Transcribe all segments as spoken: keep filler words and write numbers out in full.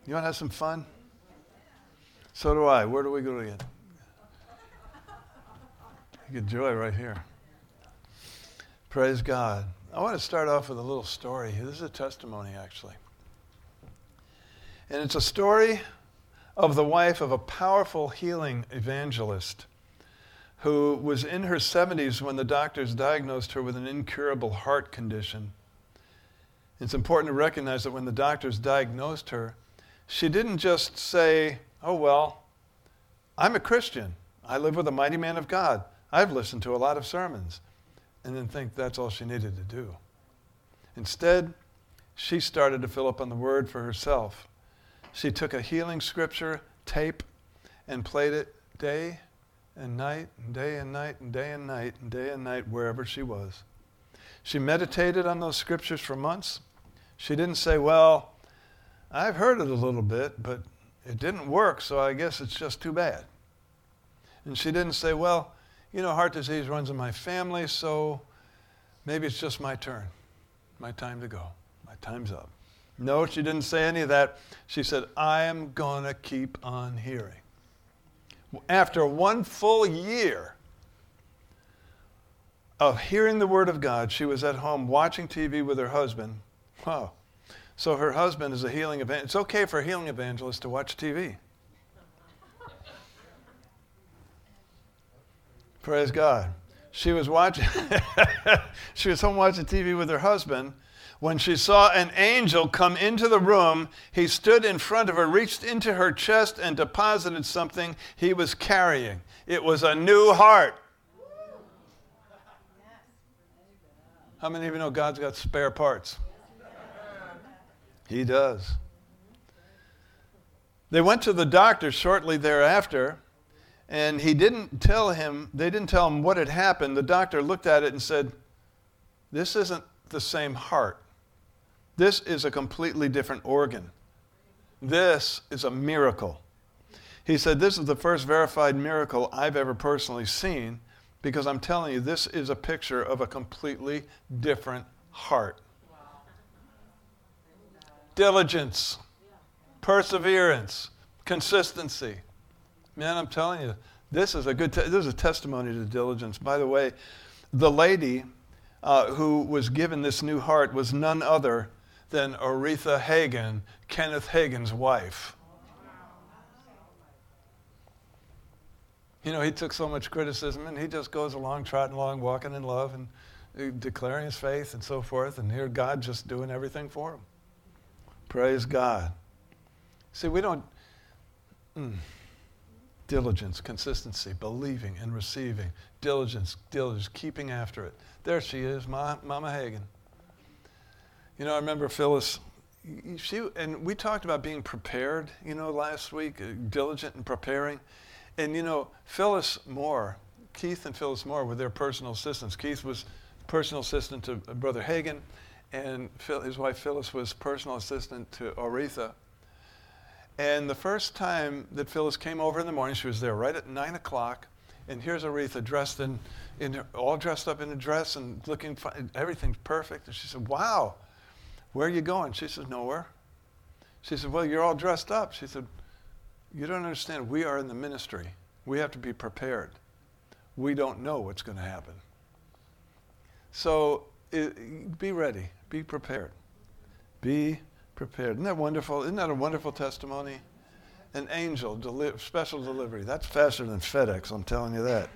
You want to have some fun? So do I. Where do we go again? You get joy right here. Praise God. I want to start off with a little story. This is a testimony, actually. And it's a story of the wife of a powerful healing evangelist who was in her seventies when the doctors diagnosed her with an incurable heart condition. It's important to recognize that when the doctors diagnosed her, she didn't just say, oh, well, I'm a Christian. I live with a mighty man of God. I've listened to a lot of sermons. And then think that's all she needed to do. Instead, she started to fill up on the Word for herself. She took a healing scripture tape and played it day and night, and day and night, and day and night, and day and night, wherever she was. She meditated on those scriptures for months. She didn't say, well, I've heard it a little bit, but it didn't work, so I guess it's just too bad. And she didn't say, well, you know, heart disease runs in my family, so maybe it's just my turn, my time to go, my time's up. No, she didn't say any of that. She said, I am going to keep on hearing. After one full year of hearing the Word of God, she was at home watching T V with her husband. Wow. So her husband is a healing evangelist. It's okay for a healing evangelist to watch T V. Praise God. She was watching, she was home watching T V with her husband when she saw an angel come into the room. He stood in front of her, reached into her chest, and deposited something he was carrying. It was a new heart. How many of you know God's got spare parts? He does. They went to the doctor shortly thereafter, and he didn't tell him, they didn't tell him what had happened. The doctor looked at it and said, this isn't the same heart. This is a completely different organ. This is a miracle. He said, this is the first verified miracle I've ever personally seen, because I'm telling you, this is a picture of a completely different heart. Wow. Diligence, perseverance, consistency. Man, I'm telling you, this is a good, te- this is a testimony to diligence. By the way, the lady uh, who was given this new heart was none other than Aretha Hagen, Kenneth Hagin's wife. You know, he took so much criticism, and he just goes along, trotting along, walking in love, and uh, declaring his faith and so forth, and here God just doing everything for him. Praise God. See, we don't... Mm. Diligence, consistency, believing and receiving. Diligence, diligence, keeping after it. There she is, Ma, Mama Hagen. You know, I remember Phyllis, she, and we talked about being prepared, you know, last week, uh, diligent and preparing. And, you know, Phyllis Moore, Keith and Phyllis Moore were their personal assistants. Keith was personal assistant to Brother Hagen, and Phil, his wife Phyllis was personal assistant to Aretha. And the first time that Phyllis came over in the morning, she was there right at nine o'clock, and here's Aretha dressed in, in her, all dressed up in a dress and looking fine, everything's perfect. And she said, wow, where are you going? She said, nowhere. She said, well, you're all dressed up. She said, you don't understand. We are in the ministry. We have to be prepared. We don't know what's going to happen. So it, be ready. Be prepared. Be prepared. Isn't that wonderful? Isn't that a wonderful testimony? An angel, deli- special delivery. That's faster than FedEx, I'm telling you that.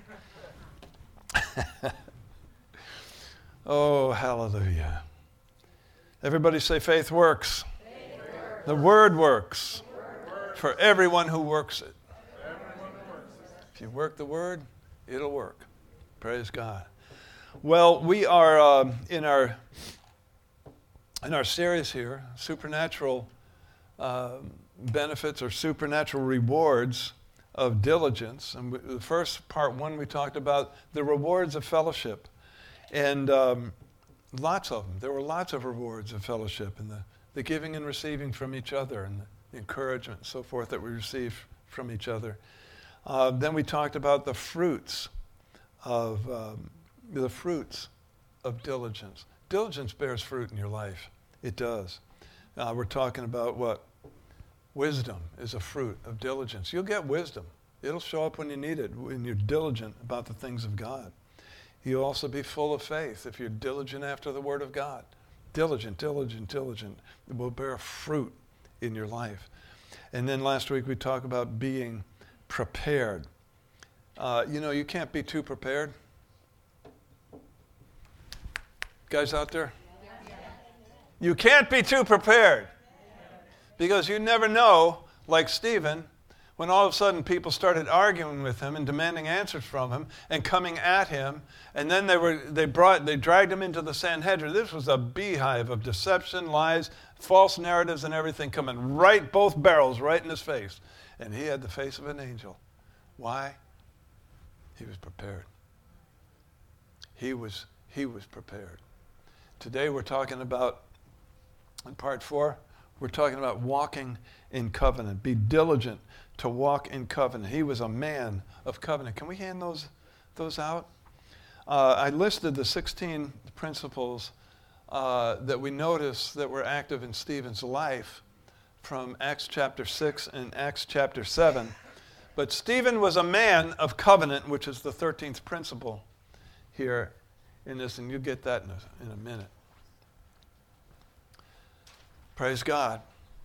Oh, hallelujah. Everybody say faith works. Faith works. The word works. The word works for everyone who works it. If you work the word, it'll work. Praise God. Well, we are uh, in our in our series here, supernatural uh, benefits or supernatural rewards of diligence. And we, the first part one, we talked about the rewards of fellowship, and um, lots of them. There were lots of rewards of fellowship, and the, the giving and receiving from each other, and the encouragement and so forth that we receive from each other. Uh, then we talked about the fruits of um, the fruits of diligence. Diligence bears fruit in your life. It does. Uh, we're talking about what? Wisdom is a fruit of diligence. You'll get wisdom. It'll show up when you need it, when you're diligent about the things of God. You'll also be full of faith if you're diligent after the Word of God. Diligent, diligent, diligent. It will bear fruit in your life. And then last week we talked about being prepared. Uh, you know, you can't be too prepared. Guys out there? You can't be too prepared. Because you never know, like Stephen, when all of a sudden people started arguing with him and demanding answers from him and coming at him, and then they were they brought they dragged him into the Sanhedrin. This was a beehive of deception, lies, false narratives, and everything coming right, both barrels, right in his face. And he had the face of an angel. Why? He was prepared. He was he was prepared. Today we're talking about, in part four, we're talking about walking in covenant. Be diligent to walk in covenant. He was a man of covenant. Can we hand those, those out? Uh, I listed the sixteen principles uh, that we notice that were active in Stephen's life from Acts chapter six and Acts chapter seven. But Stephen was a man of covenant, which is the thirteenth principle here in this, and you'll get that in a, in a minute. Praise God.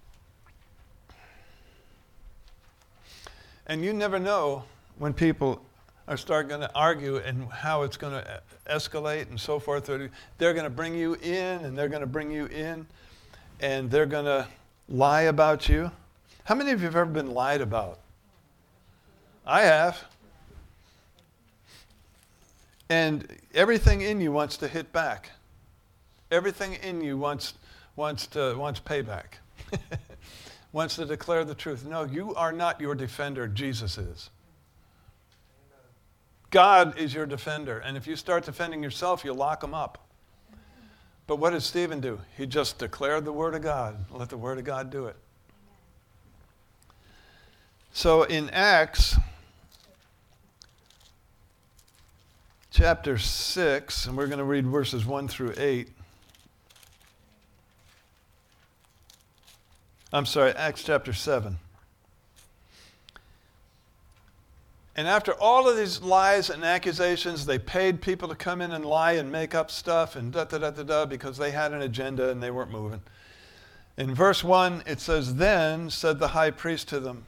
And you never know when people are start going to argue and how it's going to escalate and so forth. They're going to bring you in and they're going to bring you in and they're going to lie about you. How many of you have ever been lied about? I have. And everything in you wants to hit back. Everything in you wants wants to wants payback. Wants to declare the truth. No, you are not your defender. Jesus is. God is your defender. And if you start defending yourself, you'll lock him up. But what did Stephen do? He just declared the Word of God. Let the Word of God do it. So in Acts chapter six, and we're going to read verses one through eight. I'm sorry, Acts chapter seven. And after all of these lies and accusations, they paid people to come in and lie and make up stuff and da da da da da because they had an agenda and they weren't moving. In verse one, it says, "Then said the high priest to them,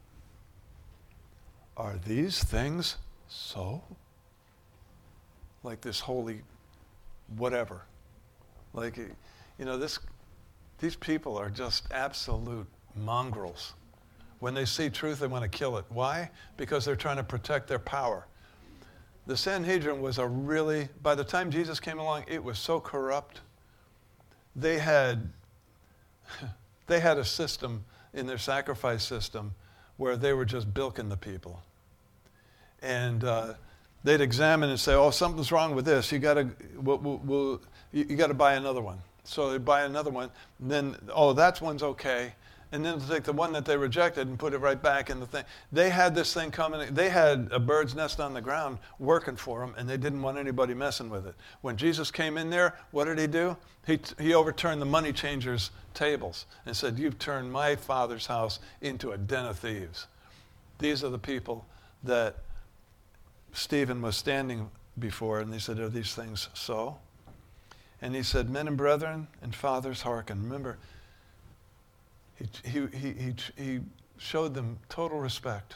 'Are these things so?'" Like this holy whatever. Like, you know, this these people are just absolute mongrels. When they see truth, they want to kill it. Why? Because they're trying to protect their power. The Sanhedrin was a really, by the time Jesus came along, it was so corrupt. They had, they had a system in their sacrifice system where they were just bilking the people. And uh, they'd examine and say, "Oh, something's wrong with this. You got to, we'll, we'll, we'll, you, you got to buy another one." So they'd buy another one. And then, "Oh, that one's okay." And then take the one that they rejected and put it right back in the thing. They had this thing coming. They had a bird's nest on the ground working for them, and they didn't want anybody messing with it. When Jesus came in there, what did he do? He, he overturned the money changers' tables and said, "You've turned my Father's house into a den of thieves." These are the people that Stephen was standing before, and he said, "Are these things so?" And he said, "Men and brethren and fathers, hearken." Remember, He, he, he, he, he showed them total respect.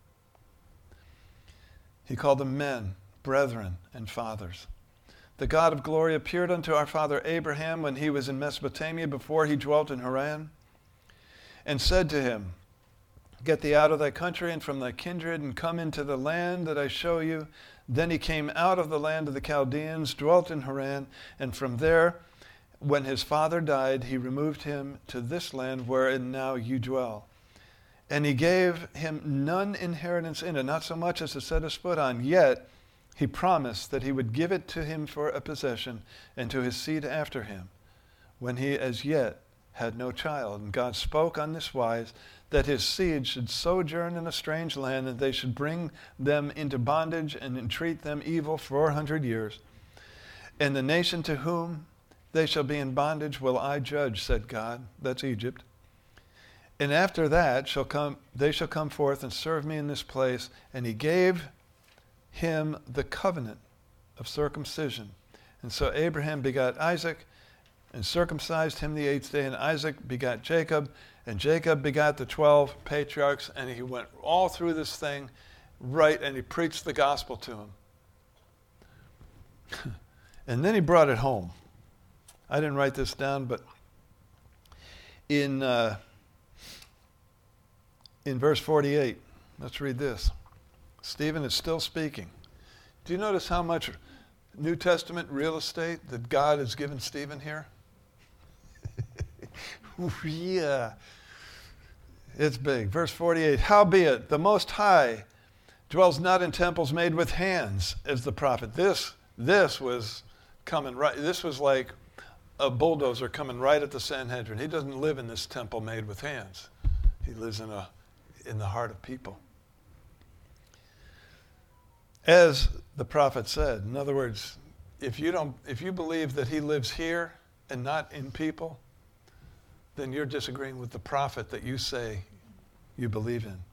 He called them men, brethren, and fathers. "The God of glory appeared unto our father Abraham when he was in Mesopotamia before he dwelt in Haran, and said to him, 'Get thee out of thy country and from thy kindred, and come into the land that I show you.' Then he came out of the land of the Chaldeans, dwelt in Haran, and from there, when his father died, he removed him to this land wherein now you dwell. And he gave him none inheritance in it, not so much as to set his foot on. Yet he promised that he would give it to him for a possession, and to his seed after him, when he as yet had no child. And God spoke on this wise, that his seed should sojourn in a strange land, and they should bring them into bondage and entreat them evil four hundred years. And the nation to whom they shall be in bondage will I judge, said God." That's Egypt. And after that shall come, they shall come forth and serve me in this place. And he gave him the covenant of circumcision. And so Abraham begot Isaac and circumcised him the eighth day. And Isaac begot Jacob. And Jacob begot the twelve patriarchs. And he went all through this thing, right, and he preached the gospel to him. And then he brought it home. I didn't write this down, but in... Uh, In verse forty-eight, let's read this. Stephen is still speaking. Do you notice how much New Testament real estate that God has given Stephen here? Yeah. It's big. Verse forty-eight, howbeit the Most High dwells not in temples made with hands, as the prophet. This, this was coming right, this was like a bulldozer coming right at the Sanhedrin. He doesn't live in this temple made with hands. He lives in a in the heart of people. As the prophet said, in other words, if you don't, if you believe that he lives here and not in people, then you're disagreeing with the prophet that you say you believe in.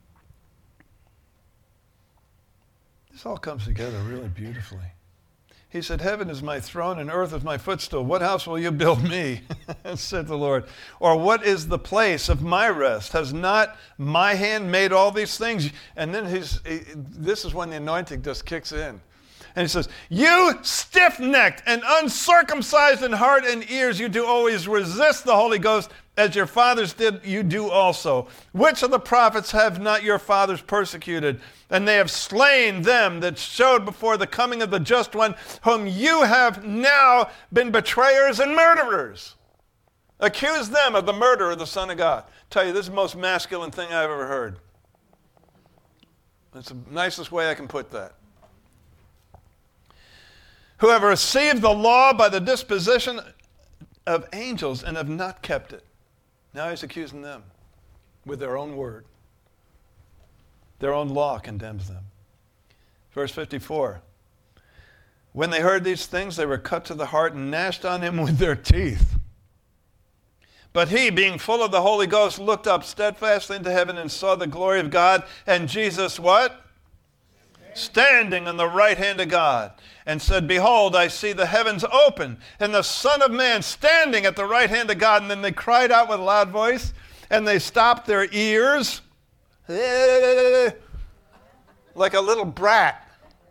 This all comes together really beautifully. He said, heaven is my throne and earth is my footstool. What house will you build me? said the Lord. Or what is the place of my rest? Has not my hand made all these things? And then he's, he, this is when the anointing just kicks in. And he says, you stiff-necked and uncircumcised in heart and ears, you do always resist the Holy Ghost, as your fathers did, you do also. Which of the prophets have not your fathers persecuted? And they have slain them that showed before the coming of the just one, whom you have now been betrayers and murderers. Accuse them of the murder of the Son of God. Tell you, this is the most masculine thing I've ever heard. That's the nicest way I can put that. Who have received the law by the disposition of angels and have not kept it. Now he's accusing them with their own word. Their own law condemns them. Verse fifty-four. When they heard these things, they were cut to the heart and gnashed on him with their teeth. But he, being full of the Holy Ghost, looked up steadfastly into heaven and saw the glory of God, and Jesus what? Standing on the right hand of God, and said, behold, I see the heavens open, and the Son of Man standing at the right hand of God. And then they cried out with a loud voice, and they stopped their ears, like a little brat.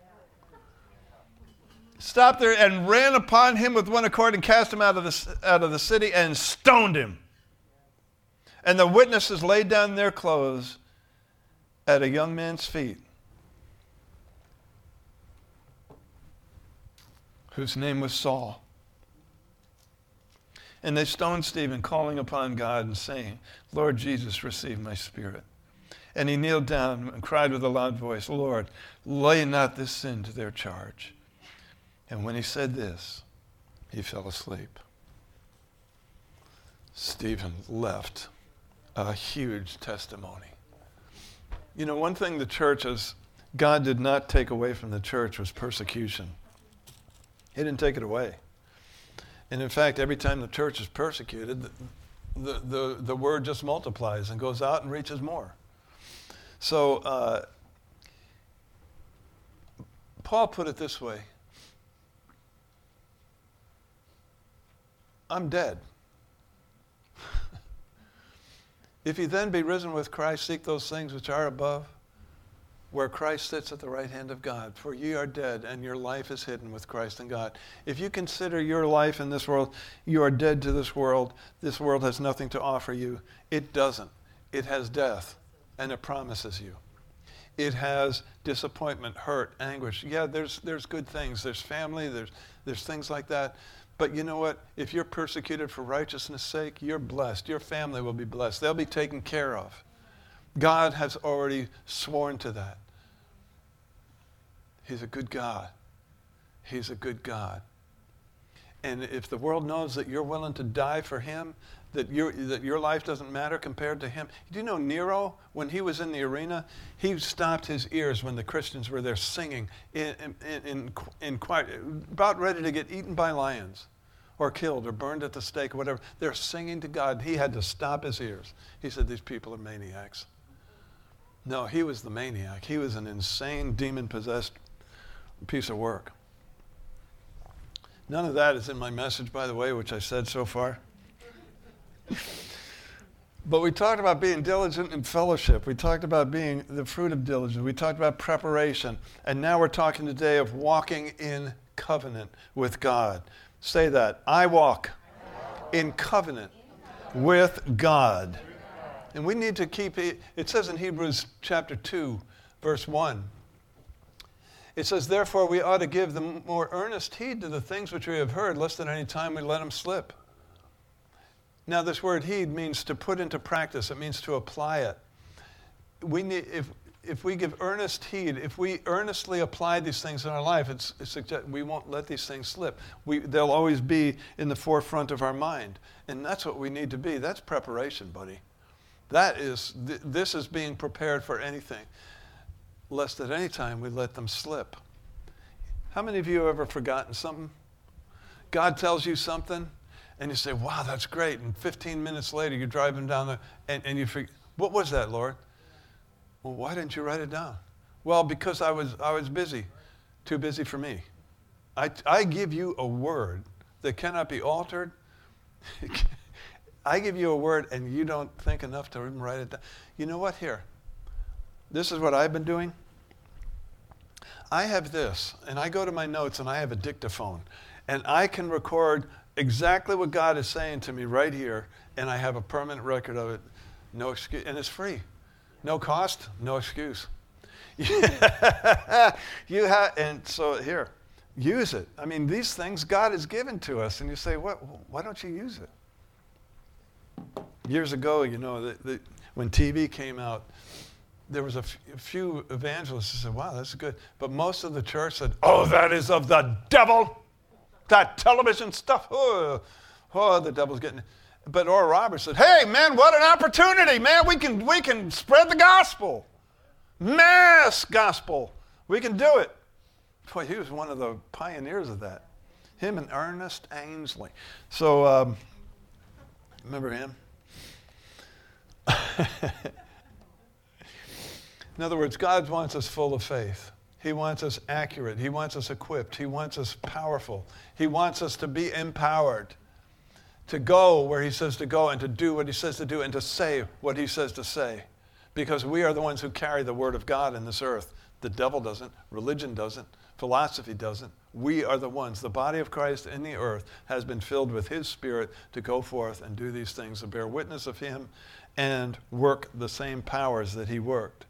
Stopped there and ran upon him with one accord and cast him out of the, out of the city and stoned him. And the witnesses laid down their clothes at a young man's feet, whose name was Saul. And they stoned Stephen, calling upon God and saying, Lord Jesus, receive my spirit. And he kneeled down and cried with a loud voice, Lord, lay not this sin to their charge. And when he said this, he fell asleep. Stephen left a huge testimony. You know, one thing the church is, God did not take away from the church was persecution. He didn't take it away. And in fact, every time the church is persecuted, the, the, the, the word just multiplies and goes out and reaches more. So, uh, Paul put it this way. I'm dead. If ye then be risen with Christ, seek those things which are above, where Christ sits at the right hand of God. For ye are dead, and your life is hidden with Christ in God. If you consider your life in this world, you are dead to this world. This world has nothing to offer you. It doesn't. It has death, and it promises you. It has disappointment, hurt, anguish. Yeah, there's there's good things. There's family. There's there's things like that. But you know what? If you're persecuted for righteousness' sake, you're blessed. Your family will be blessed. They'll be taken care of. God has already sworn to that. He's a good God. He's a good God. And if the world knows that you're willing to die for him, that your, that your life doesn't matter compared to him. Do you know Nero, when he was in the arena, he stopped his ears when the Christians were there singing in, in, in, in, in quite, about ready to get eaten by lions. or killed or burned at the stake or whatever. They're singing to God. He had to stop his ears. He said, these people are maniacs. No, he was the maniac. He was an insane, demon-possessed piece of work. None of that is in my message, by the way, which I said so far. But we talked about being diligent in fellowship. We talked about being the fruit of diligence. We talked about preparation. And now we're talking today of walking in covenant with God. Say that. I walk in covenant with God. And we need to keep it. It says in Hebrews chapter two, verse one. It says, therefore we ought to give the more earnest heed to the things which we have heard, lest at any time we let them slip. Now, this word heed means to put into practice. It means to apply it. We need, if, if we give earnest heed, if we earnestly apply these things in our life, it's, it's suggest, we won't let these things slip. We, they'll always be in the forefront of our mind. And that's what we need to be. That's preparation, buddy. That is, th- this is being prepared for anything, lest at any time we let them slip. How many of you have ever forgotten something? God tells you something, and you say, wow, that's great. And fifteen minutes later, you're driving down the, and, and you forget, what was that, Lord? Well, why didn't you write it down? Well, because I was I was busy. Too busy for me. I, I give you a word that cannot be altered. I give you a word, and you don't think enough to even write it down. You know what? Here. This is what I've been doing. I have this, and I go to my notes, and I have a dictaphone. And I can record exactly what God is saying to me right here, and I have a permanent record of it. No excuse, and it's free. No cost, no excuse. You have, and so here, use it. I mean, these things God has given to us, and you say, what? Why don't you use it? Years ago, you know, the, the, when T V came out, there was a, f- a few evangelists who said, wow, that's good. But most of the church said, oh, that is of the devil. That television stuff, oh, oh, the devil's getting it. But Oral Roberts said, hey, man, what an opportunity, man. We can, we can spread the gospel. Mass gospel. We can do it. Boy, he was one of the pioneers of that. Him and Ernest Ainsley. So, um, remember him? In other words, God wants us full of faith. He wants us accurate. He wants us equipped. He wants us powerful. He wants us to be empowered to go where he says to go and to do what he says to do and to say what he says to say. Because we are the ones who carry the word of God in this earth. The devil doesn't. Religion doesn't. Philosophy doesn't. We are the ones. The body of Christ in the earth has been filled with his Spirit to go forth and do these things, to bear witness of him and work the same powers that he worked.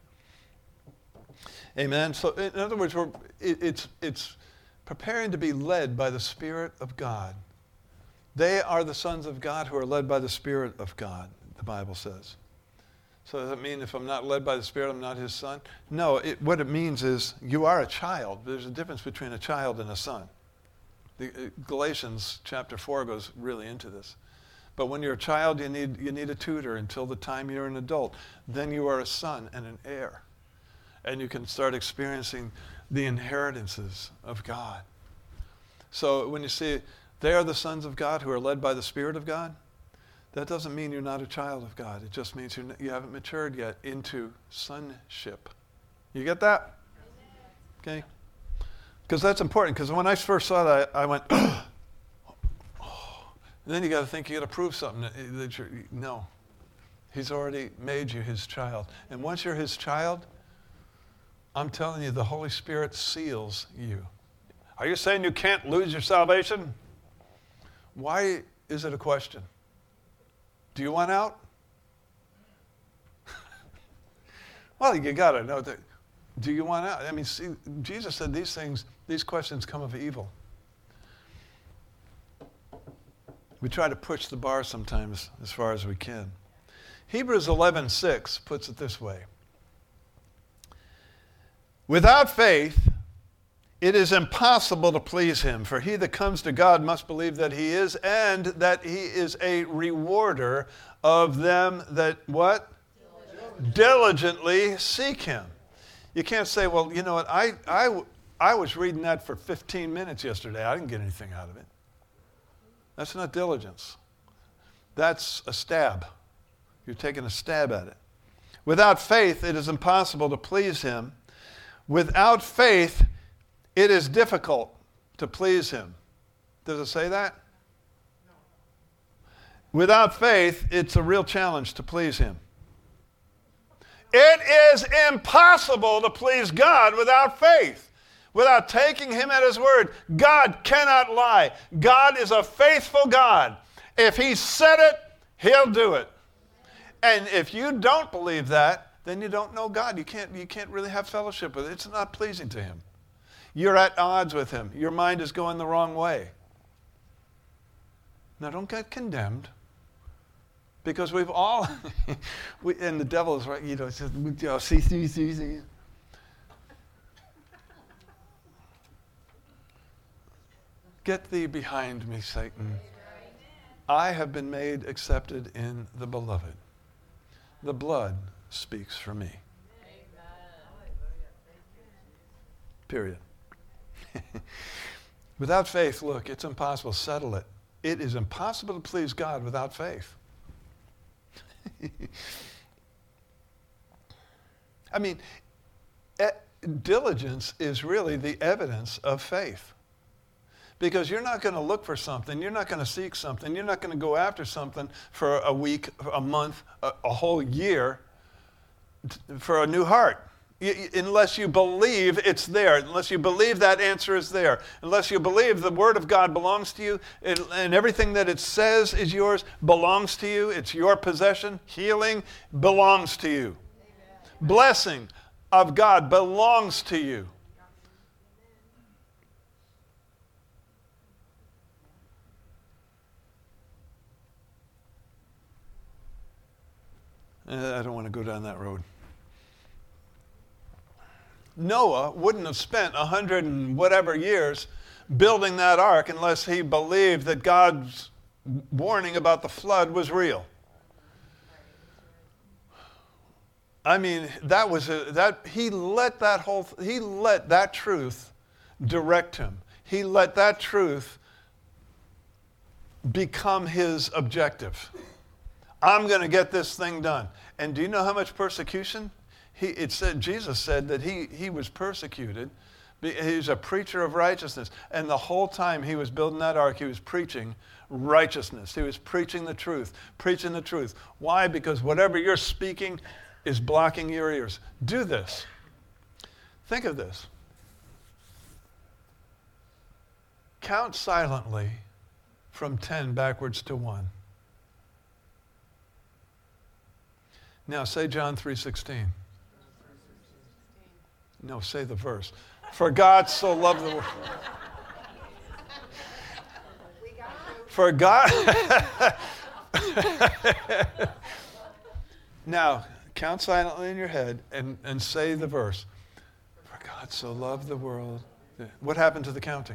Amen. So in other words, we're, it, it's, it's preparing to be led by the Spirit of God. They are the sons of God who are led by the Spirit of God, the Bible says. So does that mean if I'm not led by the Spirit, I'm not his son? No, it, what it means is you are a child. There's a difference between a child and a son. The, uh, Galatians chapter four goes really into this. But when you're a child, you need, you need a tutor until the time you're an adult. Then you are a son and an heir. And you can start experiencing the inheritances of God. So when you see they are the sons of God who are led by the Spirit of God, that doesn't mean you're not a child of God. It just means you're not, you haven't matured yet into sonship. You get that? Okay? Because that's important. Because when I first saw that, I, I went, oh. And then you got to think you got to prove something that, that you're, no. He's already made you his child. And once you're his child, I'm telling you, the Holy Spirit seals you. Are you saying you can't lose your salvation? Why is it a question? Do you want out? Well, you got to know that. Do you want out? I mean, see, Jesus said these things, these questions come of evil. We try to push the bar sometimes as far as we can. Hebrews eleven six puts it this way. Without faith, it is impossible to please him, for he that comes to God must believe that he is, and that he is a rewarder of them that, what? Diligently, Diligently seek him. You can't say, well, you know what, I, I, I was reading that for fifteen minutes yesterday. I didn't get anything out of it. That's not diligence. That's a stab. You're taking a stab at it. Without faith, it is impossible to please him. Without faith, it is difficult to please him. Does it say that? No. Without faith, it's a real challenge to please him. It is impossible to please God without faith, without taking him at his word. God cannot lie. God is a faithful God. If he said it, he'll do it. And if you don't believe that, then you don't know God. You can't, you can't really have fellowship with it. It's not pleasing to him. You're at odds with him. Your mind is going the wrong way. Now, don't get condemned. Because we've all, we, and the devil is right, you know, says, see, see, see, see. Get thee behind me, Satan. I have been made accepted in the beloved. The blood speaks for me. Period. Without faith, look, it's impossible. Settle it. It is impossible to please God without faith. I mean, e- diligence is really the evidence of faith. Because you're not going to look for something, you're not going to seek something, you're not going to go after something for a week, a month, a, a whole year t- for a new heart. You, you, unless you believe it's there, unless you believe that answer is there, unless you believe the Word of God belongs to you, and, and everything that it says is yours belongs to you, it's your possession, healing belongs to you. Amen. Blessing of God belongs to you. I don't want to go down that road. Noah wouldn't have spent a hundred and whatever years building that ark unless he believed that God's warning about the flood was real. I mean, that was a, that he let that whole he let that truth direct him. He let that truth become his objective. I'm going to get this thing done. And do you know how much persecution? He, it said, Jesus said that he, he was persecuted. He was a preacher of righteousness. And the whole time he was building that ark, he was preaching righteousness. He was preaching the truth, preaching the truth. Why? Because whatever you're speaking is blocking your ears. Do this. Think of this. Count silently from ten backwards to one. Now say John three sixteen. No, say the verse. For God so loved the world. For God. Now, count silently in your head and, and say the verse. For God so loved the world. What happened to the counting?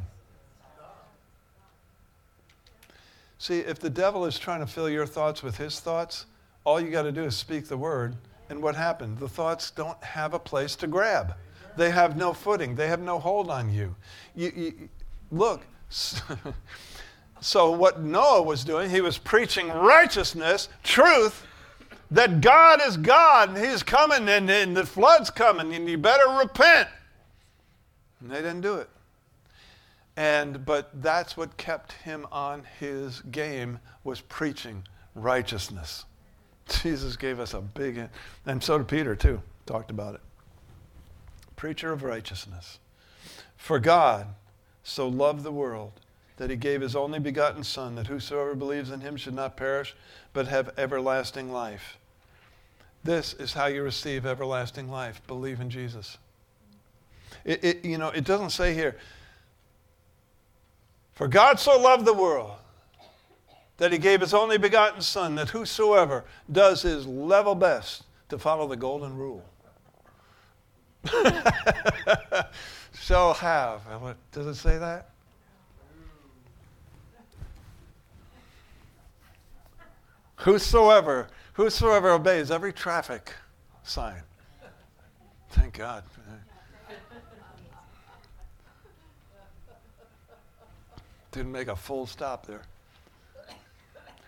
See, if the devil is trying to fill your thoughts with his thoughts, all you got to do is speak the word, and what happened? The thoughts don't have a place to grab. They have no footing. They have no hold on you. you, you look, so what Noah was doing, he was preaching righteousness, truth, that God is God, and he's coming, and, and the flood's coming, and you better repent. And they didn't do it. And but that's what kept him on his game, was preaching righteousness. Jesus gave us a big, and so did Peter too, talked about it. Preacher of righteousness. For God so loved the world that he gave his only begotten Son, that whosoever believes in him should not perish, but have everlasting life. This is how you receive everlasting life. Believe in Jesus. It, it, you know, it doesn't say here, for God so loved the world that he gave his only begotten Son, that whosoever does his level best to follow the golden rule shall have. Does it say that? Whosoever, whosoever obeys every traffic sign. Thank God. Didn't make a full stop there.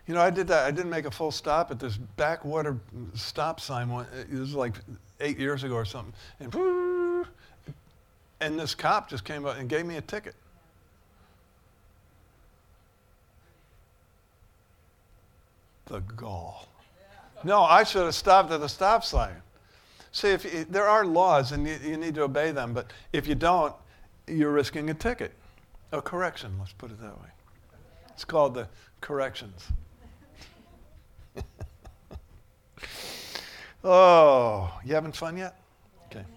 You know, I did that. I didn't make a full stop at this backwater stop sign. One, it was like eight years ago or something. And, and this cop just came up and gave me a ticket. The gall. No, I should have stopped at the stop sign. See, if you, there are laws and you, you need to obey them, but if you don't, you're risking a ticket. A correction, let's put it that way. It's called the corrections. Oh, you having fun yet? Okay.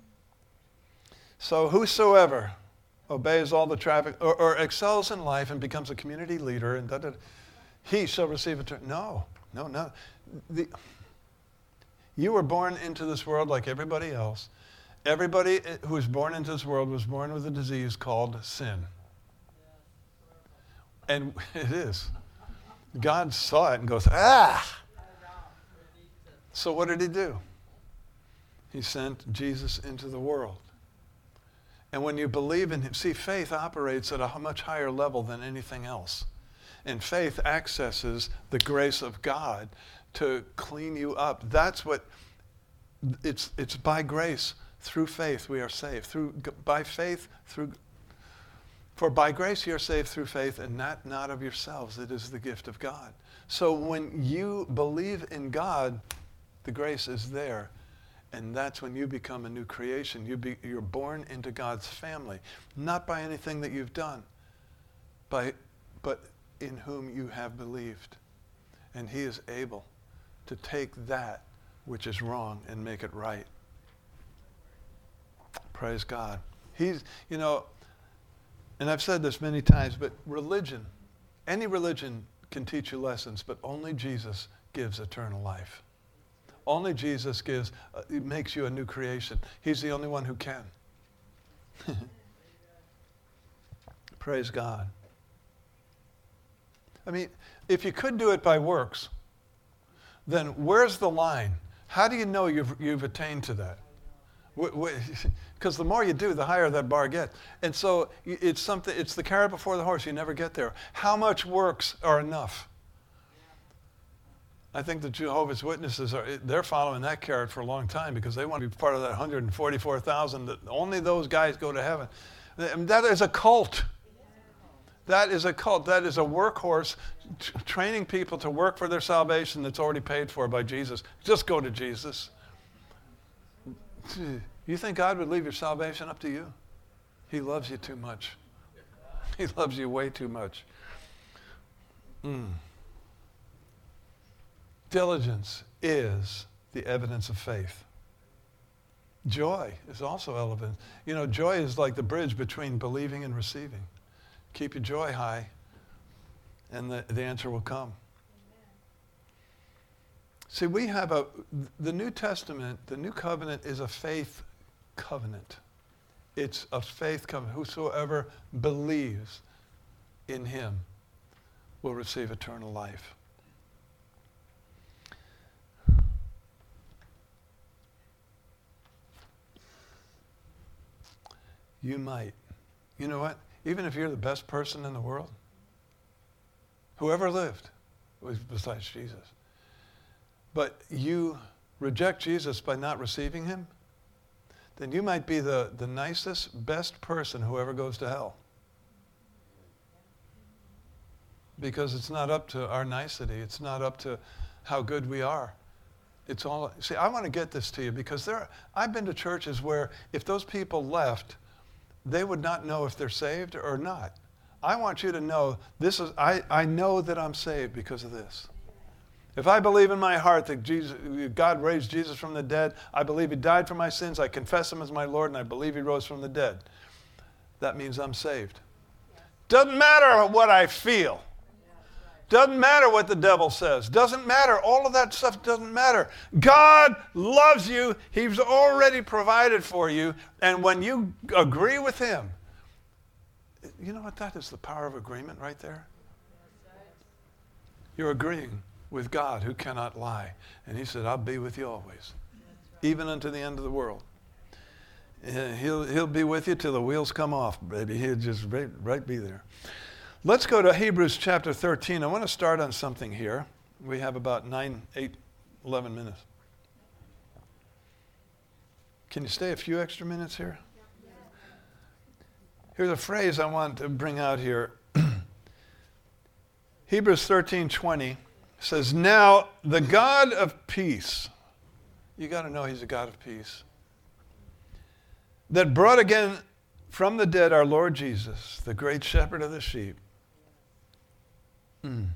So whosoever obeys all the traffic or, or excels in life and becomes a community leader, and da, da, he shall receive eternal. No, no, no. The, you were born into this world like everybody else. Everybody who was born into this world was born with a disease called sin. And it is. God saw it and goes, ah! So what did he do? He sent Jesus into the world. And when you believe in him, see, faith operates at a much higher level than anything else. And faith accesses the grace of God to clean you up. That's what, it's it's by grace, through faith we are saved. Through by faith, through For by grace you are saved through faith, and not, not of yourselves. It is the gift of God. So when you believe in God, the grace is there. And that's when you become a new creation. You be, you're born into God's family, not by anything that you've done, by, but in whom you have believed. And he is able to take that which is wrong and make it right. Praise God. He's, you know, and I've said this many times, but religion, any religion can teach you lessons, but only Jesus gives eternal life. Only Jesus gives, uh, it makes you a new creation. He's the only one who can. Praise God. I mean, if you could do it by works, then where's the line? How do you know you've, you've attained to that? Because the more you do, the higher that bar gets. And so it's something, it's the carrot before the horse. You never get there. How much works are enough? I think the Jehovah's Witnesses, are they're following that carrot for a long time because they want to be part of that one hundred forty-four thousand that only those guys go to heaven. That is a cult. That is a cult. That is a workhorse t- training people to work for their salvation that's already paid for by Jesus. Just go to Jesus. You think God would leave your salvation up to you? He loves you too much. He loves you way too much. Mm. Diligence is the evidence of faith. Joy is also evidence. You know, joy is like the bridge between believing and receiving. Keep your joy high, and the, the answer will come. See, we have a, the New Testament, the New Covenant is a faith covenant. It's a faith covenant. Whosoever believes in him will receive eternal life. You might. You know what? Even if you're the best person in the world, whoever lived was besides Jesus, but you reject Jesus by not receiving him, then you might be the, the nicest, best person who ever goes to hell. Because it's not up to our nicety. It's not up to how good we are. It's all, see, I want to get this to you because there, I've been to churches where if those people left, they would not know if they're saved or not. I want you to know this is, I, I know that I'm saved because of this. If I believe in my heart that Jesus, God raised Jesus from the dead, I believe he died for my sins, I confess him as my Lord, and I believe he rose from the dead, that means I'm saved. Doesn't matter what I feel. Doesn't matter what the devil says. Doesn't matter. All of that stuff doesn't matter. God loves you. He's already provided for you. And when you agree with him, you know what? That is the power of agreement right there. You're agreeing with God who cannot lie. And he said, I'll be with you always, even unto the end of the world. He'll, he'll be with you till the wheels come off, baby. He'll just right, right be there. Let's go to Hebrews chapter thirteen. I want to start on something here. We have about nine, eight, eleven minutes. Can you stay a few extra minutes here? Here's a phrase I want to bring out here. Hebrews thirteen twenty says, now the God of peace, you got to know he's a God of peace, that brought again from the dead our Lord Jesus, the great shepherd of the sheep, mm.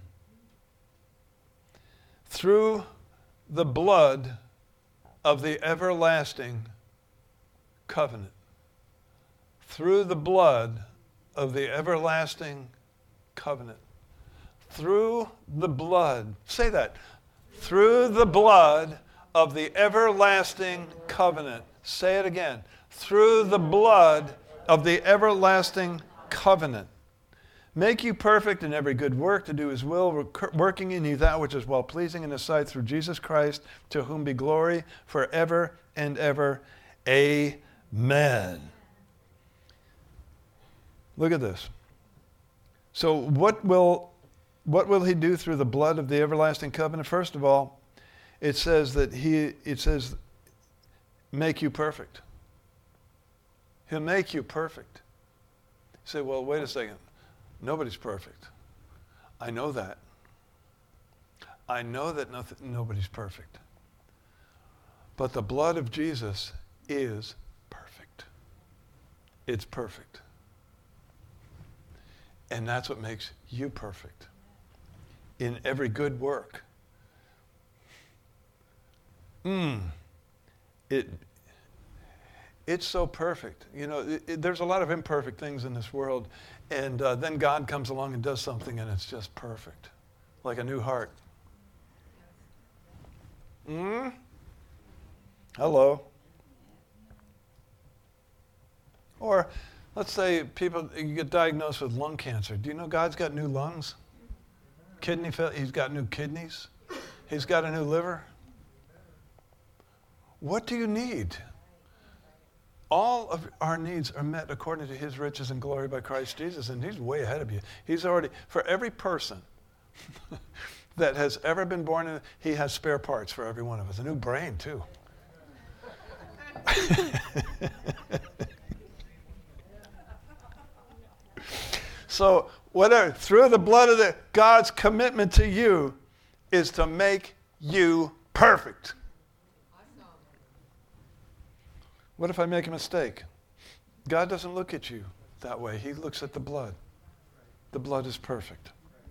through the blood of the everlasting covenant. Through the blood of the everlasting covenant. Through the blood. Say that. Through the blood of the everlasting covenant. Say it again. Through the blood of the everlasting covenant. Make you perfect in every good work to do his will, working in you that which is well-pleasing in his sight through Jesus Christ, to whom be glory forever and ever. Amen. Look at this. So what will, what will he do through the blood of the everlasting covenant? First of all, it says that he, it says, make you perfect. He'll make you perfect. You say, well, wait a second. Nobody's perfect. I know that. I know that nothing, nobody's perfect. But the blood of Jesus is perfect. It's perfect. And that's what makes you perfect in every good work. Mm. It, it's so perfect. You know, it, it, there's a lot of imperfect things in this world, and uh, then God comes along and does something, and it's just perfect, like a new heart. Mm? Hello. Or let's say people, you get diagnosed with lung cancer. Do you know God's got new lungs? Kidney failure, he's got new kidneys. He's got a new liver. What do you need? All of our needs are met according to his riches and glory by Christ Jesus, and he's way ahead of you. He's already, for every person that has ever been born, he has spare parts for every one of us. A new brain, too. So, whatever, through the blood of the, God's commitment to you is to make you perfect. What if I make a mistake? God doesn't look at you that way. He looks at the blood. The blood is perfect.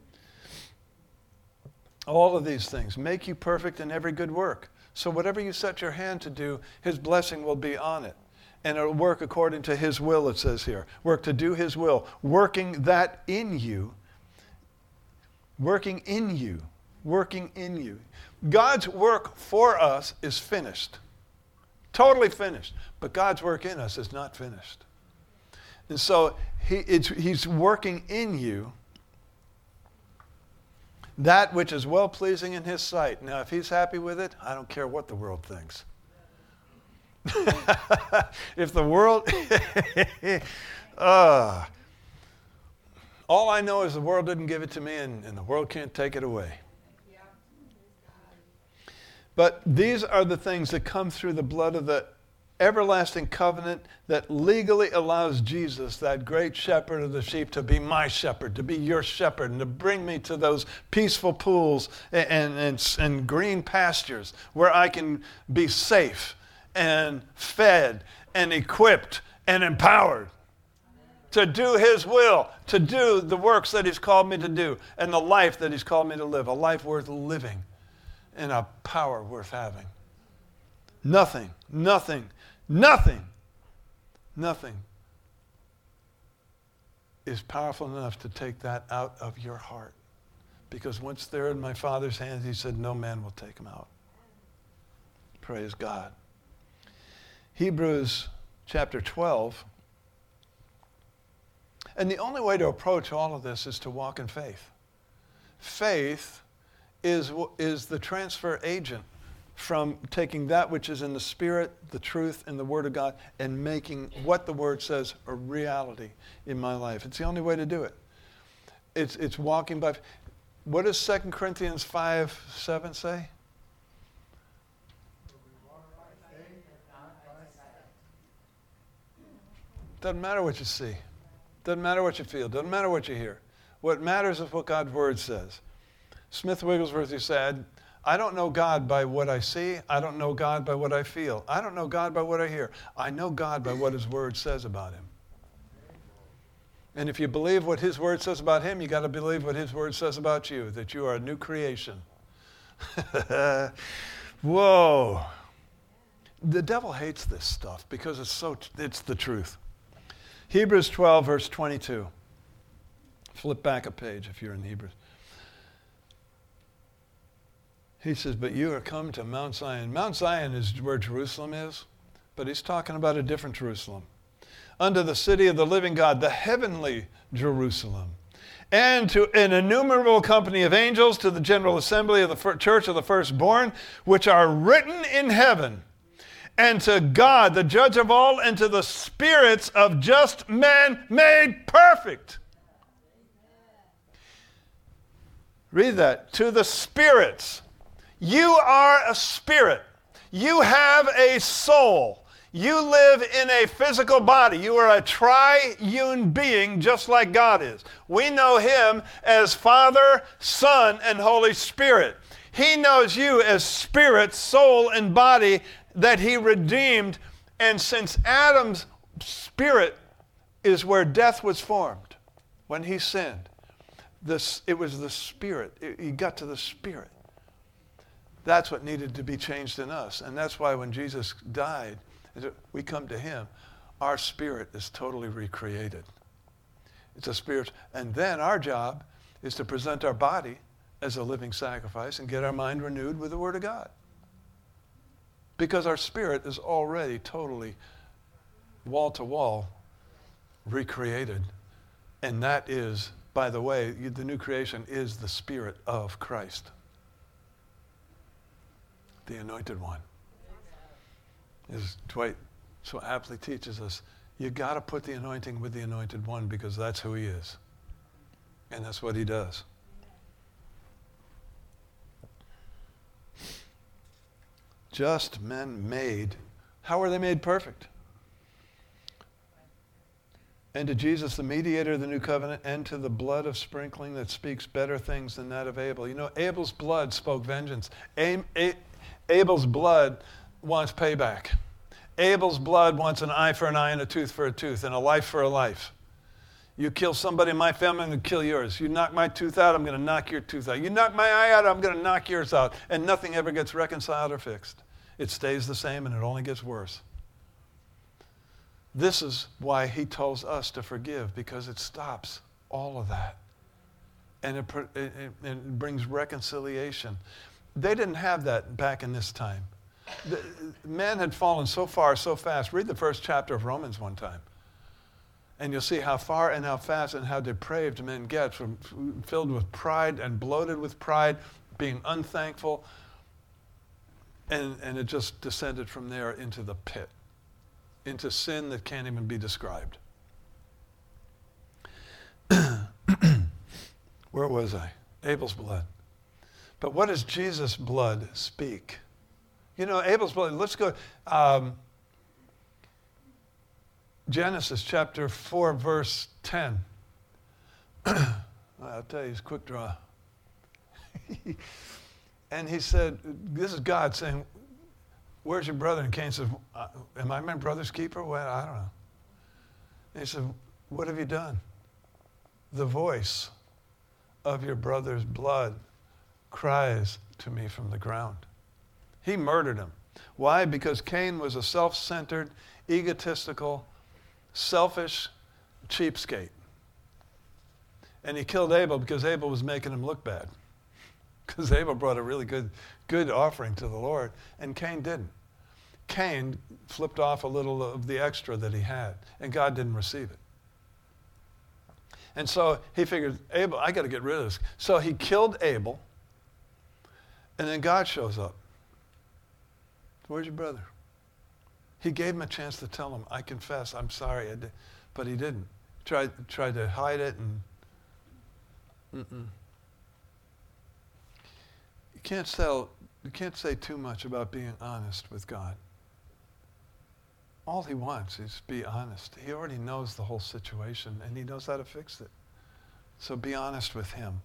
All of these things make you perfect in every good work. So whatever you set your hand to do, his blessing will be on it. And it'll work according to his will, it says here. Work to do his will. Working that in you. Working in you. Working in you. God's work for us is finished. Totally finished. But God's work in us is not finished. And so he, it's, he's working in you that which is well-pleasing in his sight. Now, if he's happy with it, I don't care what the world thinks. If the world... uh, all I know is the world didn't give it to me, and, and the world can't take it away. But these are the things that come through the blood of the everlasting covenant that legally allows Jesus, that great shepherd of the sheep, to be my shepherd, to be your shepherd, and to bring me to those peaceful pools and, and, and, and green pastures where I can be safe and fed and equipped and empowered to do his will, to do the works that he's called me to do, and the life that he's called me to live, a life worth living and a power worth having. Nothing, nothing, nothing, nothing is powerful enough to take that out of your heart. Because once they're in my Father's hands, he said, no man will take them out. Praise God. Hebrews chapter twelve. And the only way to approach all of this is to walk in faith. Faith is, is the transfer agent from taking that which is in the Spirit, the truth, and the Word of God, and making what the Word says a reality in my life. It's the only way to do it. It's, it's walking by. What does Second Corinthians five seven say? Doesn't matter what you see. Doesn't matter what you feel. Doesn't matter what you hear. What matters is what God's Word says. Smith Wigglesworth said, I don't know God by what I see. I don't know God by what I feel. I don't know God by what I hear. I know God by what His Word says about Him. And if you believe what His Word says about Him, you got to believe what His Word says about you, that you are a new creation. Whoa. The devil hates this stuff because it's so, it's the truth. Hebrews twelve, verse twenty-two. Flip back a page if you're in Hebrews. He says, but you are come to Mount Zion. Mount Zion is where Jerusalem is, but he's talking about a different Jerusalem. Unto the city of the living God, the heavenly Jerusalem. And to an innumerable company of angels, to the general assembly of the church of the firstborn, which are written in heaven. And to God, the judge of all, and to the spirits of just men made perfect. Read that. To the spirits. You are a spirit. You have a soul. You live in a physical body. You are a triune being just like God is. We know Him as Father, Son, and Holy Spirit. He knows you as spirit, soul, and body that He redeemed. And since Adam's spirit is where death was formed, when he sinned, this, it was the spirit. It, he got to the spirit. That's what needed to be changed in us. And that's why when Jesus died, we come to Him, our spirit is totally recreated. It's a spirit. And then our job is to present our body as a living sacrifice and get our mind renewed with the Word of God. Because our spirit is already totally wall-to-wall recreated. And that is, by the way, the new creation is the Spirit of Christ. The Anointed One. As Dwight so aptly teaches us, you got to put the anointing with the Anointed One because that's who He is. And that's what He does. Just men made. How are they made perfect? And to Jesus, the mediator of the new covenant, and to the blood of sprinkling that speaks better things than that of Abel. You know, Abel's blood spoke vengeance. A- A- Abel's blood wants payback. Abel's blood wants an eye for an eye and a tooth for a tooth and a life for a life. You kill somebody in my family, I'm going to kill yours. You knock my tooth out, I'm going to knock your tooth out. You knock my eye out, I'm going to knock yours out. And nothing ever gets reconciled or fixed. It stays the same and it only gets worse. This is why He tells us to forgive, because it stops all of that. And it, it, it brings reconciliation. They didn't have that back in this time. The, man had fallen so far, so fast. Read the first chapter of Romans one time. And you'll see how far and how fast and how depraved men get, from filled with pride and bloated with pride, being unthankful. And, and it just descended from there into the pit, into sin that can't even be described. Where was I? Abel's blood. But what does Jesus' blood speak? You know, Abel's blood, let's go. Um, Genesis chapter four, verse ten. I'll tell you, it's a quick draw. And he said, this is God saying, where's your brother? And Cain said, am I my brother's keeper? Well, I don't know. And he said, what have you done? The voice of your brother's blood cries to me from the ground. He murdered him. Why? Because Cain was a self-centered, egotistical, selfish cheapskate. And he killed Abel because Abel was making him look bad. Because Abel brought a really good, good offering to the Lord, and Cain didn't. Cain flipped off a little of the extra that he had, and God didn't receive it. And so he figured, Abel, I got to get rid of this. So he killed Abel, and then God shows up. Where's your brother? He gave him a chance to tell him, I confess, I'm sorry, I did. But he didn't. Tried, tried to hide it, and Mm-mm. You can't sell, you can't say too much about being honest with God. All he wants is be honest. He already knows the whole situation, and he knows how to fix it. So be honest with him.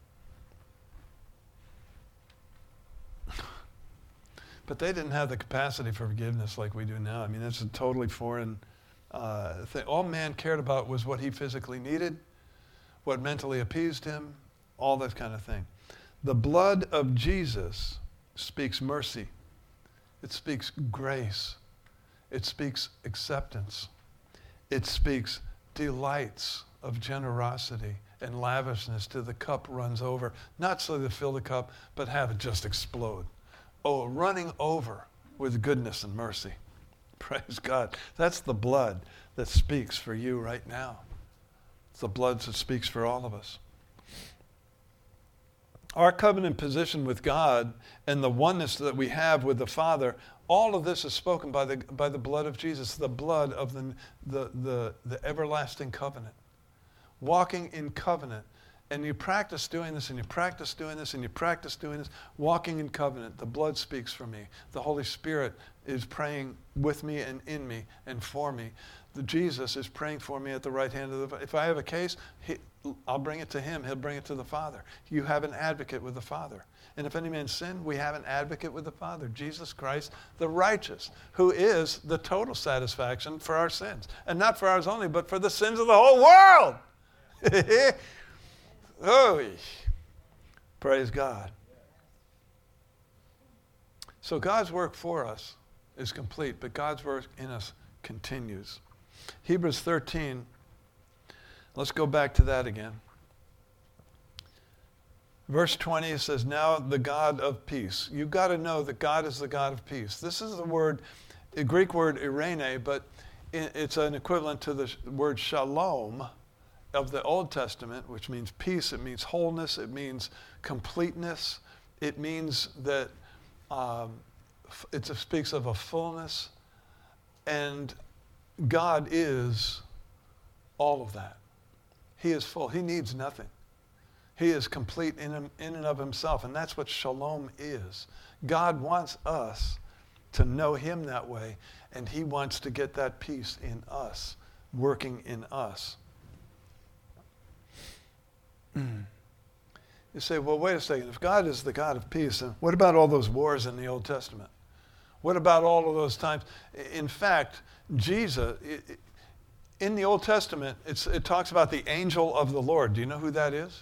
But they didn't have the capacity for forgiveness like we do now. I mean, that's a totally foreign uh, thing. All man cared about was what he physically needed, what mentally appeased him, all that kind of thing. The blood of Jesus speaks mercy. It speaks grace. It speaks acceptance. It speaks delights of generosity and lavishness till the cup runs over. Not so to fill the cup, but have it just explode. Oh, running over with goodness and mercy. Praise God. That's the blood that speaks for you right now. It's the blood that speaks for all of us. Our covenant position with God and the oneness that we have with the Father, all of this is spoken by the by the blood of Jesus, the blood of the the the, the everlasting covenant. Walking in covenant. And you practice doing this, and you practice doing this, and you practice doing this, walking in covenant. The blood speaks for me. The Holy Spirit is praying with me and in me and for me. The Jesus is praying for me at the right hand of the... If I have a case, he, I'll bring it to him. He'll bring it to the Father. You have an advocate with the Father. And if any man sin, we have an advocate with the Father, Jesus Christ, the righteous, who is the total satisfaction for our sins. And not for ours only, but for the sins of the whole world. Oh, praise God. So God's work for us is complete, but God's work in us continues. Hebrews thirteen, let's go back to that again. Verse twenty says, now the God of peace. You've got to know that God is the God of peace. This is the word, a Greek word, irene, but it's an equivalent to the word shalom of the Old Testament, which means peace, it means wholeness, it means completeness, it means that um, it speaks of a fullness, and God is all of that. He is full. He needs nothing. He is complete in, him, in and of himself, and that's what shalom is. God wants us to know him that way, and he wants to get that peace in us, working in us. You say, well, wait a second. If God is the God of peace, then what about all those wars in the Old Testament? What about all of those times? In fact, Jesus, in the Old Testament, it's, it talks about the angel of the Lord. Do you know who that is?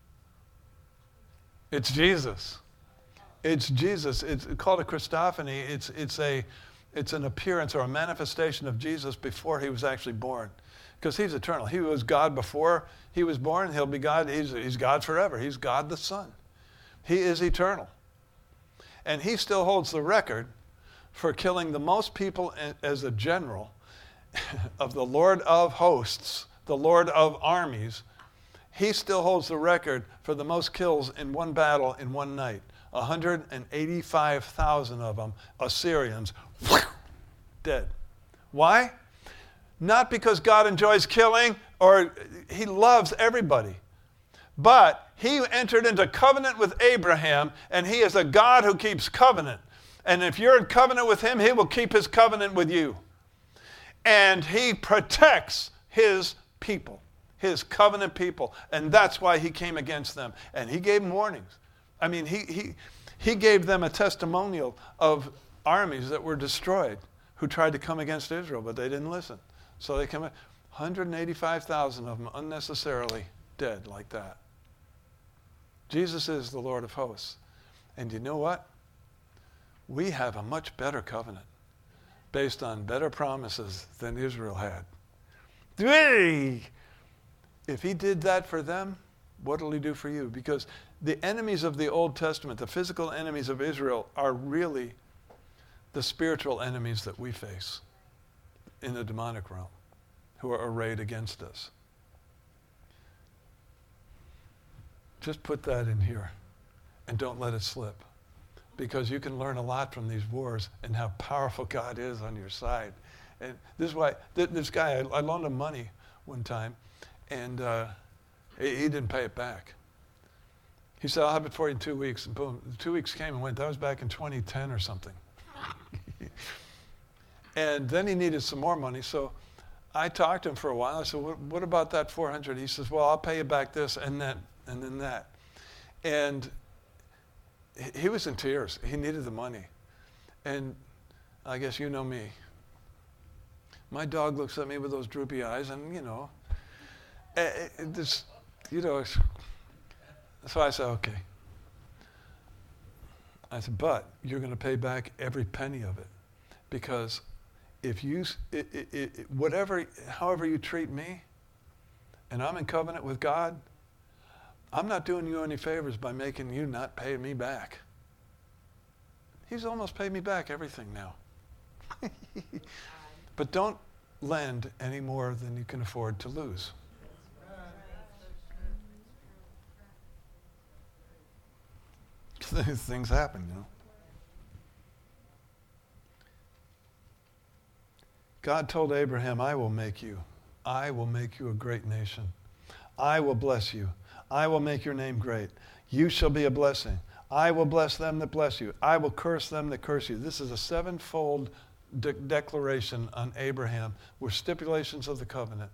It's Jesus. It's Jesus. It's called a Christophany. It's, it's, a, it's an appearance or a manifestation of Jesus before he was actually born. Because he's eternal. He was God before he was born. He'll be God. He's, he's God forever. He's God the Son. He is eternal. And he still holds the record for killing the most people as a general of the Lord of hosts, the Lord of armies. He still holds the record for the most kills in one battle in one night. one hundred eighty-five thousand of them, Assyrians, dead. Why? Not because God enjoys killing or he loves everybody, but he entered into covenant with Abraham, and he is a God who keeps covenant. And if you're in covenant with him, he will keep his covenant with you. And he protects his people, his covenant people, and that's why he came against them. And he gave them warnings. I mean, he, he, he gave them a testimonial of armies that were destroyed who tried to come against Israel, but they didn't listen. So they come in, one hundred eighty-five thousand of them unnecessarily dead like that. Jesus is the Lord of hosts. And you know what? We have a much better covenant based on better promises than Israel had. If he did that for them, what will he do for you? Because the enemies of the Old Testament, the physical enemies of Israel, are really the spiritual enemies that we face in the demonic realm, who are arrayed against us. Just put that in here and don't let it slip, because you can learn a lot from these wars and how powerful God is on your side. And this is why th- this guy, I, I loaned him money one time, and uh, he, he didn't pay it back. He said, I'll have it for you in two weeks. And boom, the two weeks came and went. That was back in twenty ten or something. And then he needed some more money. So I talked to him for a while. I said, what, what about that four hundred? He says, well, I'll pay you back this and that and then that. And he was in tears. He needed the money. And I guess you know me. My dog looks at me with those droopy eyes, and, you know, it, it, this, you know, so I said, okay. I said, but you're going to pay back every penny of it, because if you, it, it, it, whatever, however you treat me, and I'm in covenant with God, I'm not doing you any favors by making you not pay me back. He's almost paid me back everything now. But don't lend any more than you can afford to lose. Things happen, you know. God told Abraham, I will make you. I will make you a great nation. I will bless you. I will make your name great. You shall be a blessing. I will bless them that bless you. I will curse them that curse you. This is a sevenfold de- declaration on Abraham with stipulations of the covenant.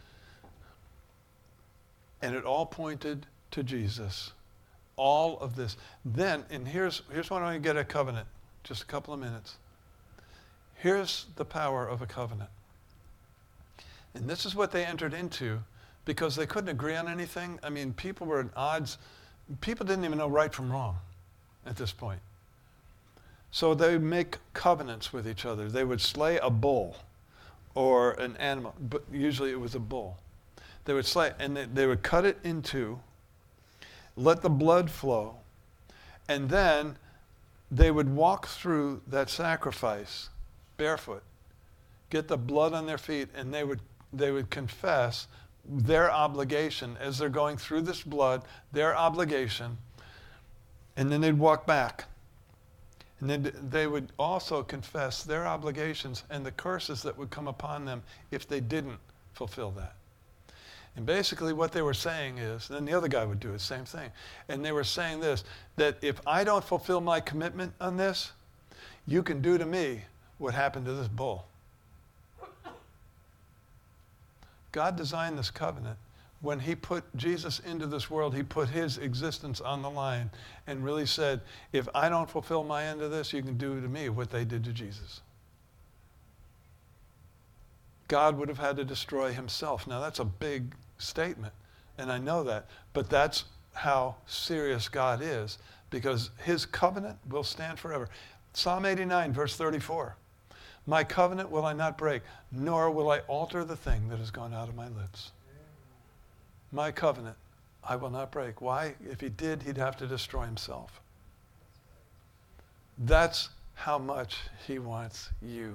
And it all pointed to Jesus. All of this. Then, and here's, here's what I'm going to get a covenant. Just a couple of minutes. Here's the power of a covenant. And this is what they entered into because they couldn't agree on anything. I mean, people were at odds. People didn't even know right from wrong at this point. So they would make covenants with each other. They would slay a bull or an animal, but usually it was a bull. They would slay, and they, they would cut it in two, let the blood flow, and then they would walk through that sacrifice barefoot, get the blood on their feet, and they would they would confess their obligation as they're going through this blood, their obligation, and then they'd walk back. And then they would also confess their obligations and the curses that would come upon them if they didn't fulfill that. And basically what they were saying is, then the other guy would do the same thing. And they were saying this, that if I don't fulfill my commitment on this, you can do to me what happened to this bull. God designed this covenant. When he put Jesus into this world, he put his existence on the line and really said, if I don't fulfill my end of this, you can do to me what they did to Jesus. God would have had to destroy himself. Now that's a big statement, and I know that, but that's how serious God is, because his covenant will stand forever. Psalm eighty-nine, verse thirty-four. My covenant will I not break, nor will I alter the thing that has gone out of my lips. My covenant I will not break. Why? If he did, he'd have to destroy himself. That's how much he wants you.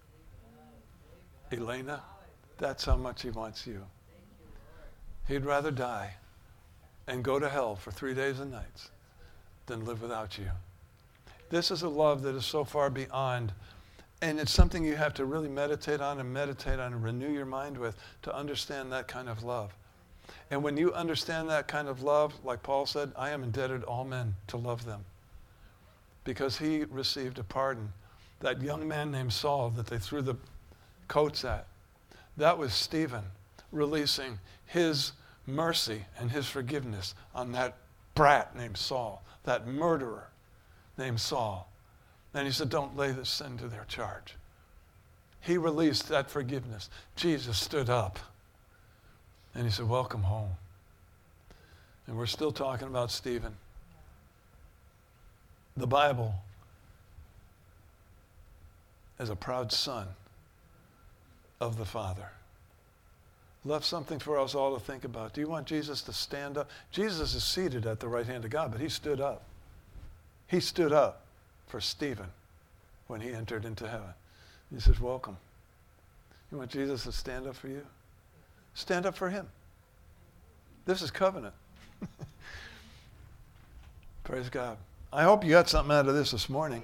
Elena, that's how much he wants you. He'd rather die and go to hell for three days and nights than live without you. This is a love that is so far beyond, and it's something you have to really meditate on and meditate on and renew your mind with to understand that kind of love. And when you understand that kind of love, like Paul said, I am indebted all men to love them, because he received a pardon. That young man named Saul that they threw the coats at, that was Stephen releasing his mercy and his forgiveness on that brat named Saul, that murderer named Saul. And he said, don't lay this sin to their charge. He released that forgiveness. Jesus stood up and he said, welcome home. And we're still talking about Stephen. The Bible, as a proud son of the Father, left something for us all to think about. Do you want Jesus to stand up? Jesus is seated at the right hand of God, but he stood up. He stood up for Stephen when he entered into heaven. He says, welcome. You want Jesus to stand up for you? Stand up for him. This is covenant. Praise God. I hope you got something out of this this morning.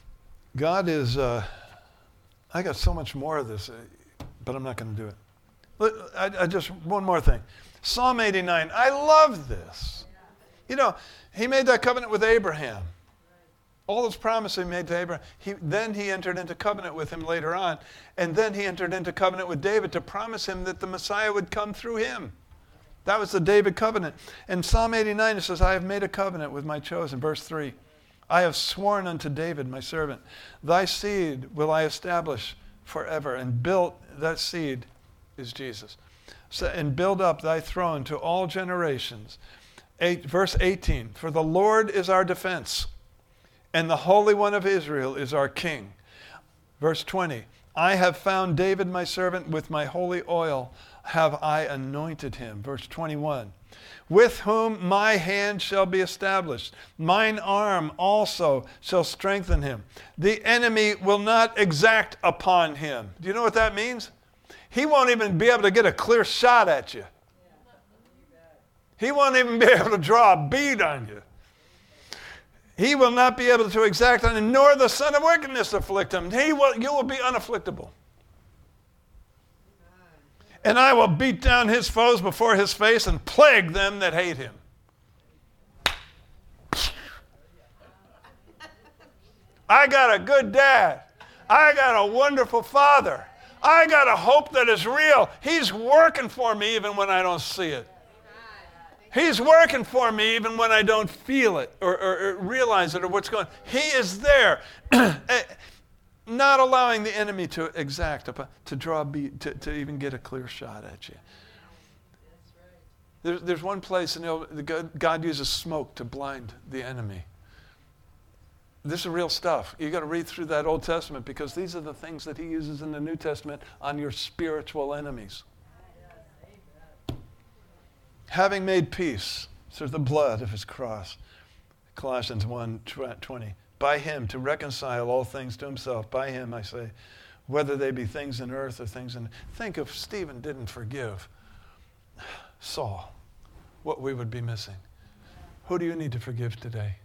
God is, uh, I got so much more of this, uh, but I'm not going to do it. I, I just, one more thing. Psalm eighty-nine. I love this. You know, he made that covenant with Abraham. All those promises he made to Abraham. He, then he entered into covenant with him later on. And then he entered into covenant with David to promise him that the Messiah would come through him. That was the David covenant. In Psalm eighty-nine, it says, I have made a covenant with my chosen. Verse three. I have sworn unto David, my servant, thy seed will I establish forever, and build, that seed is Jesus. So, and build up thy throne to all generations. Eight, verse eighteen, for the Lord is our defense, and the Holy One of Israel is our King. Verse twenty, I have found David my servant, with my holy oil have I anointed him. Verse twenty-one, with whom my hand shall be established. Mine arm also shall strengthen him. The enemy will not exact upon him. Do you know what that means? He won't even be able to get a clear shot at you. He won't even be able to draw a bead on you. He will not be able to exact on him, nor the son of wickedness afflict him. He will, you will be unafflictable. And I will beat down his foes before his face and plague them that hate him. I got a good dad. I got a wonderful father. I got a hope that is real. He's working for me even when I don't see it. He's working for me even when I don't feel it or, or, or realize it or what's going on. He is there. Not allowing the enemy to exact, upon, to draw a beat, to, to even get a clear shot at you. There's, there's one place, you know, the God, God uses smoke to blind the enemy. This is real stuff. You've got to read through that Old Testament, because these are the things that he uses in the New Testament on your spiritual enemies. Having made peace through the blood of his cross. Colossians one twenty. By him to reconcile all things to himself. By him, I say, whether they be things in earth or things in... Think if Stephen didn't forgive Saul, what we would be missing. Who do you need to forgive today?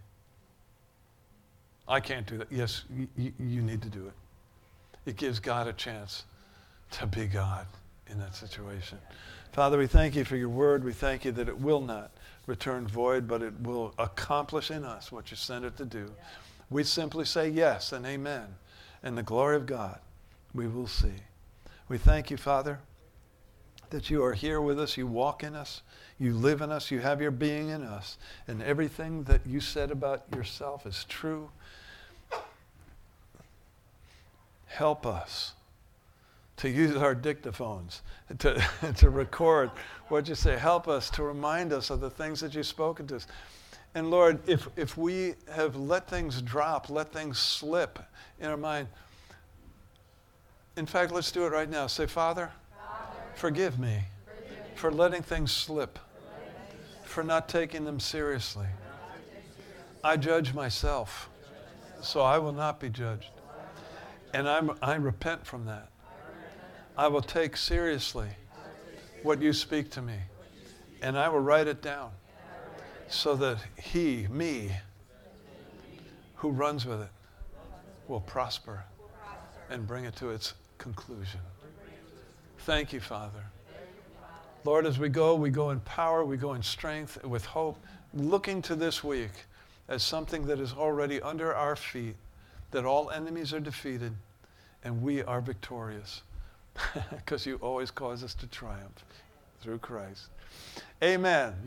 I can't do that. Yes, you, you need to do it. It gives God a chance to be God in that situation. Father, we thank you for your word. We thank you that it will not return void, but it will accomplish in us what you sent it to do. We simply say yes and amen. And the glory of God we will see. We thank you, Father, that you are here with us. You walk in us. You live in us. You have your being in us. And everything that you said about yourself is true. Help us to use our dictaphones to, to record what you say. Help us to remind us of the things that you've spoken to us. And Lord, if, if we have let things drop, let things slip in our mind, in fact, let's do it right now. Say, Father, Father forgive me forgive for letting things slip, for not taking them seriously. I judge myself, so I will not be judged. And I'm, I repent from that. I will take seriously what you speak to me, and I will write it down so that he, me, who runs with it, will prosper and bring it to its conclusion. Thank you, Father. Lord, as we go, we go in power, we go in strength, with hope, looking to this week as something that is already under our feet, that all enemies are defeated and we are victorious, because you always cause us to triumph through Christ. Amen.